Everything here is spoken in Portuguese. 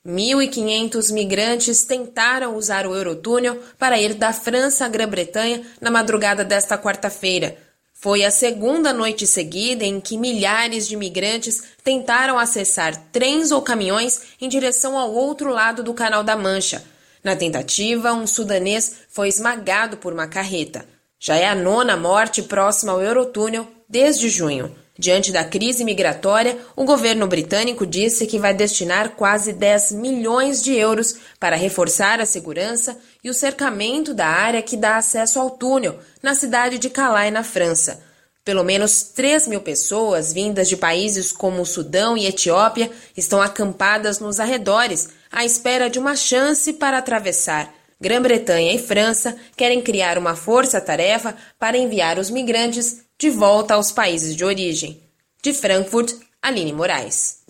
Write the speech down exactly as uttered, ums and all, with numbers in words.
mil e quinhentos migrantes tentaram usar o Eurotúnel para ir da França à Grã-Bretanha na madrugada desta quarta-feira. Foi a segunda noite seguida em que milhares de migrantes tentaram acessar trens ou caminhões em direção ao outro lado do Canal da Mancha. Na tentativa, um sudanês foi esmagado por uma carreta. Já é a nona morte próxima ao Eurotúnel desde junho. Diante da crise migratória, o governo britânico disse que vai destinar quase dez milhões de euros para reforçar a segurança e o cercamento da área que dá acesso ao túnel, na cidade de Calais, na França. Pelo menos três mil pessoas vindas de países como o Sudão e Etiópia estão acampadas nos arredores, à espera de uma chance para atravessar. Grã-Bretanha e França querem criar uma força-tarefa para enviar os migrantes de volta aos países de origem. De Frankfurt, Aline Moraes.